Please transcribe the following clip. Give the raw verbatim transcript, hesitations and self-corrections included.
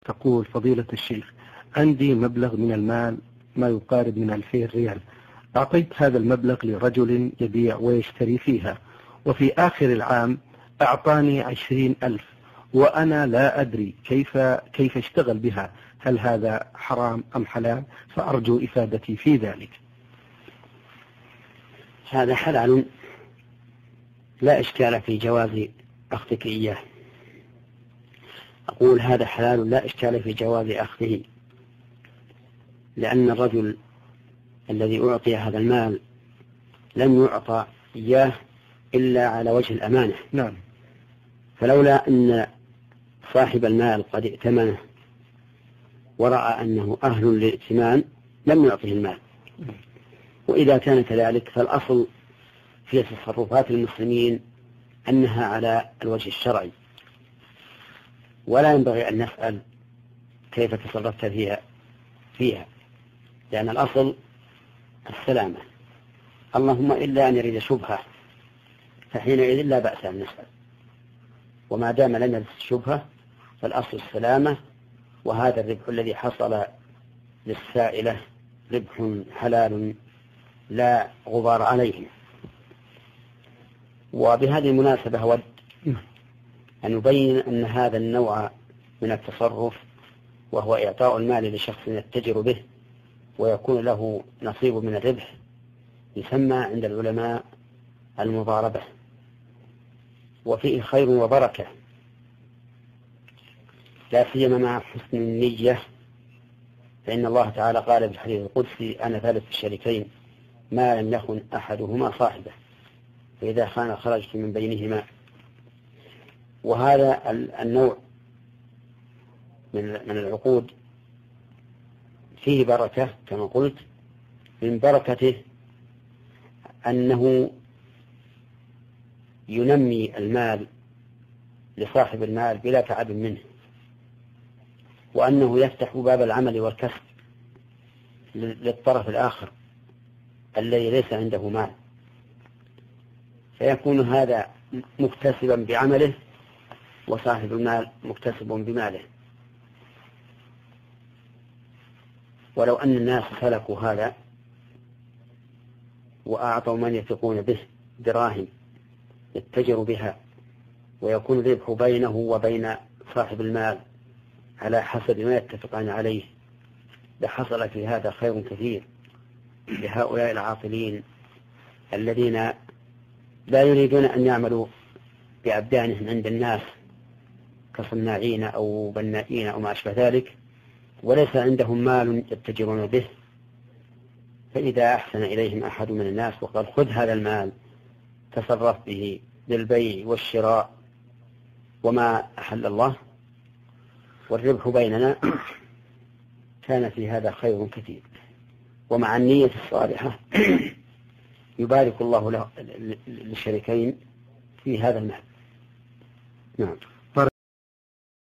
تقول: فضيلة الشيخ، عندي مبلغ من المال ما يقارب من ألفين ريال، أعطيت هذا المبلغ لرجل يبيع ويشتري فيها، وفي آخر العام أعطاني عشرين ألف، وأنا لا أدري كيف كيف اشتغل بها، هل هذا حرام أم حلال؟ فأرجو إفادتي في ذلك. هذا حلال لا إشكال في جواز أخذك إياه. أقول هذا حلال لا إشكال في جواز أخذه، لأن الرجل الذي أعطي هذا المال لم يعطى إياه إلا على وجه الأمانة. نعم. فلولا أن صاحب المال قد ائتمنه ورأى أنه أهل للائتمان لم يعطه المال. وإذا كان كذلك فالأصل في تصرفات المسلمين أنها على الوجه الشرعي، ولا ينبغي أن نسأل كيف تصرفت فيها فيها لأن الأصل السلامة، اللهم إلا أن يريد شبهة، فحينئذ لا بأس أن نسأل، وما دام لم يرد الشبهة فالأصل السلامة. وهذا الربح الذي حصل للسائلة ربح حلال لا غبار عليه. وبهذه المناسبة أود أن نبين أن هذا النوع من التصرف، وهو إعطاء المال لشخص يتجر به ويكون له نصيب من الربح، يسمى عند العلماء المضاربة، وفيه خير وبركة، لا سيما مع حسن النية. فإن الله تعالى قال في الحديث القدسي: أنا ثالث الشريكين ما لم يخن أحدهما صاحبه، فإذا خان خرجت من بينهما. وهذا النوع من العقود فيه بركة كما قلت، من بركته أنه ينمي المال لصاحب المال بلا تعب منه، وأنه يفتح باب العمل والكسب للطرف الآخر الذي ليس عنده مال، فيكون هذا مكتسبا بعمله وصاحب المال مكتسب بماله. ولو أن الناس سلكوا هذا وأعطوا من يثقون به دراهم يتجر بها ويكون الربح بينه وبين صاحب المال على حسب ما يتفقان عليه، لحصل في هذا خير كثير لهؤلاء العاطلين الذين لا يريدون أن يعملوا بأبدانهم عند الناس كصناعين أو بنائين أو ما أشبه ذلك، وليس عندهم مال يتجرون به. فإذا أحسن إليهم أحد من الناس وقال: خذ هذا المال تصرف به للبيع والشراء وما أحل الله والربح بيننا، كان في هذا خير كثير. ومع النية الصالحة يبارك الله له للشريكين في هذا المال. نعم.